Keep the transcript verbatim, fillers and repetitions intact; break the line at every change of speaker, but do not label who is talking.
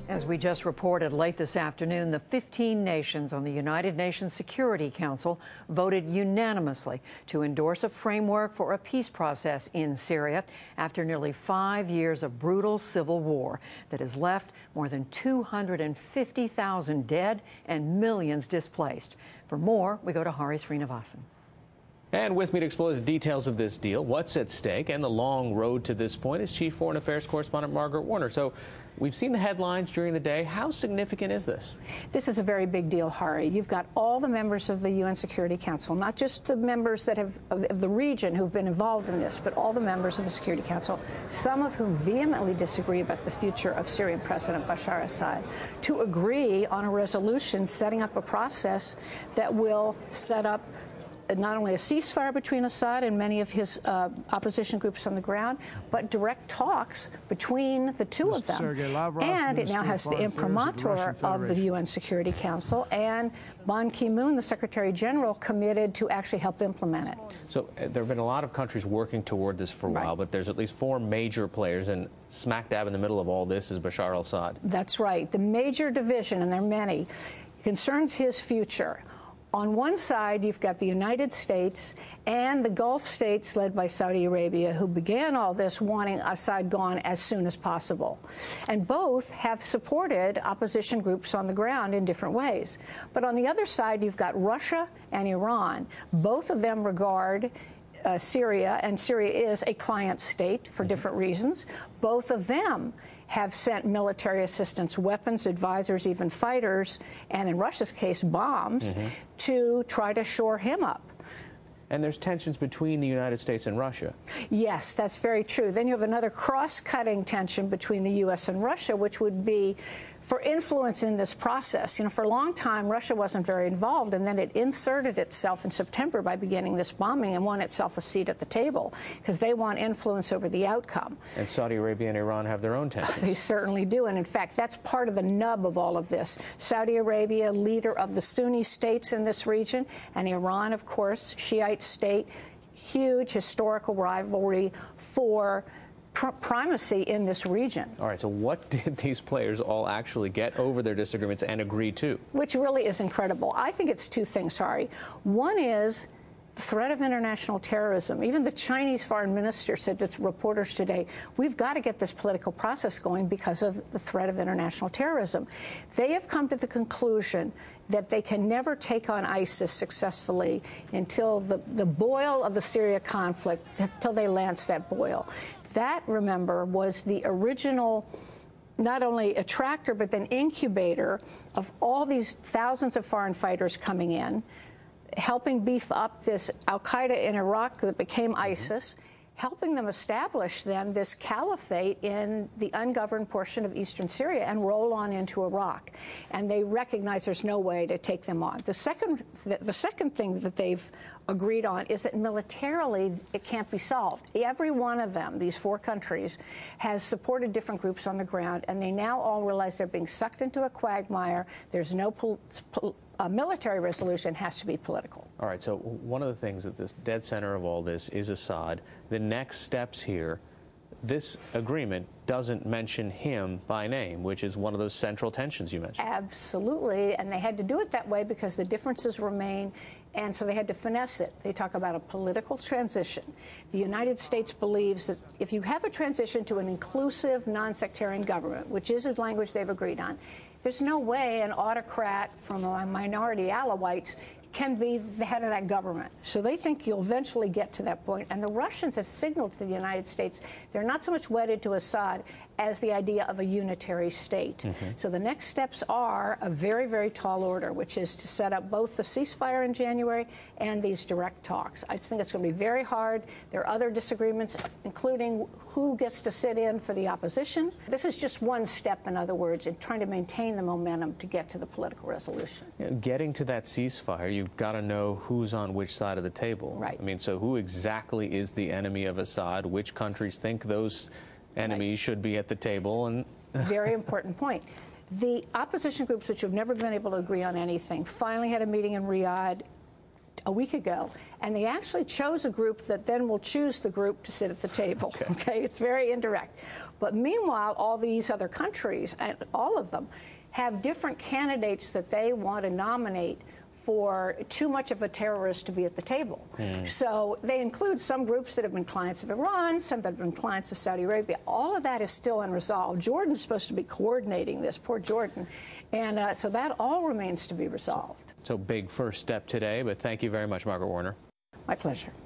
As we just reported late this afternoon, the fifteen nations on the United Nations Security Council voted unanimously to endorse a framework for a peace process in Syria after nearly five years of brutal civil war that has left more than two hundred fifty thousand dead and millions displaced. For more, we go to Hari Srinivasan.
And with me to explore the details of this deal, what's at stake, and the long road to this point is Chief Foreign Affairs Correspondent Margaret Warner. So we've seen the headlines during the day. How significant is this?
This is a very big deal, Hari. You've got all the members of the U N Security Council, not just the members that have of, of the region who've been involved in this, but all the members of the Security Council, some of whom vehemently disagree about the future of Syrian President Bashar Assad, to agree on a resolution setting up a process that will set up not only a ceasefire between Assad and many of his uh, opposition groups on the ground, but direct talks between the two of them. And it now has the imprimatur of the U N Security Council, and Ban Ki-moon, the Secretary General, committed to actually help implement it.
So uh, there have been a lot of countries working toward this for a while, right. But there's at least four major players, and smack dab in the middle of all this is Bashar al-Assad.
That's right. The major division, and there are many, concerns his future. On one side, you've got the United States and the Gulf states led by Saudi Arabia, who began all this wanting Assad gone as soon as possible. And both have supported opposition groups on the ground in different ways. But on the other side, you've got Russia and Iran. Both of them regard uh, Syria, and Syria is a client state for different reasons. Both of them have sent military assistance, weapons, advisors, even fighters, and in Russia's case, bombs, mm-hmm. to try to shore him up.
And there's tensions between the United States and Russia.
Yes, that's very true. Then you have another cross-cutting tension between the U S and Russia, which would be for influence in this process. You know, for a long time, Russia wasn't very involved, and then it inserted itself in September by beginning this bombing and won itself a seat at the table because they want influence over the outcome.
And Saudi Arabia and Iran have their own tensions.
They certainly do, and in fact, that's part of the nub of all of this. Saudi Arabia, leader of the Sunni states in this region, and Iran, of course, Shiite state, huge historical rivalry for Pr primacy in this region.
All right, so what did these players all actually get over their disagreements and agree to?
Which really is incredible. I think it's two things, Hari. One is the threat of international terrorism. Even the Chinese foreign minister said to reporters today, we've got to get this political process going because of the threat of international terrorism. They have come to the conclusion that they can never take on ISIS successfully until the, the boil of the Syria conflict, until they lance that boil. That, remember, was the original not only attractor but then incubator of all these thousands of foreign fighters coming in, helping beef up this al-Qaeda in Iraq that became ISIS, helping them establish then this caliphate in the ungoverned portion of eastern Syria and roll on into Iraq. And they recognize there's no way to take them on. The second, the, the second thing that they've agreed on is that militarily it can't be solved. Every one of them, these four countries, has supported different groups on the ground, and they now all realize they're being sucked into a quagmire. There's no pol pol a military resolution, has to be political.
All right, so one of the things at this dead center of all this is Assad. The next steps here, this agreement doesn't mention him by name, which is one of those central tensions you mentioned.
Absolutely, and they had to do it that way because the differences remain, and so they had to finesse it. They talk about a political transition. The United States believes that if you have a transition to an inclusive, non-sectarian government, which is a language they've agreed on, there's no way an autocrat from a minority Alawites can be the head of that government. So they think you'll eventually get to that point. And the Russians have signaled to the United States they're not so much wedded to Assad as the idea of a unitary state. Mm-hmm. So the next steps are a very, very tall order, which is to set up both the ceasefire in January and these direct talks. I think it's going to be very hard. There are other disagreements, including who gets to sit in for the opposition. This is just one step, in other words, in trying to maintain the momentum to get to the political resolution.
You know, getting to that ceasefire, you've got to know who's on which side of the table.
Right.
I mean, so who exactly is the enemy of Assad? Which countries think those enemies right. should be at the table? And
very important point. The opposition groups, which have never been able to agree on anything, finally had a meeting in Riyadh a week ago, and they actually chose a group that then will choose the group to sit at the table. Okay, okay? It's very indirect. But meanwhile, all these other countries, and all of them, have different candidates that they want to nominate for too much of a terrorist to be at the table. Mm. So they include some groups that have been clients of Iran, some that have been clients of Saudi Arabia. All of that is still unresolved. Jordan's supposed to be coordinating this, poor Jordan. And uh, so that all remains to be resolved.
So big first step today, but thank you very much, Margaret Warner.
My pleasure.